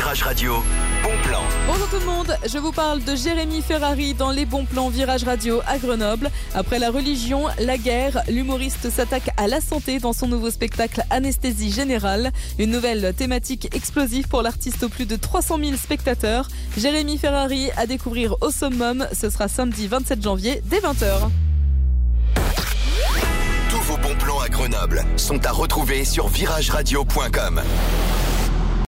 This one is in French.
Virage Radio, bon plan. Bonjour tout le monde, je vous parle de Jérémy Ferrari dans les bons plans Virage Radio à Grenoble. Après la religion, la guerre, l'humoriste s'attaque à la santé dans son nouveau spectacle Anesthésie Générale. Une nouvelle thématique explosive pour l'artiste aux plus de 300 000 spectateurs. Jérémy Ferrari à découvrir au Summum, ce sera samedi 27 janvier dès 20h. Tous vos bons plans à Grenoble sont à retrouver sur virageradio.com.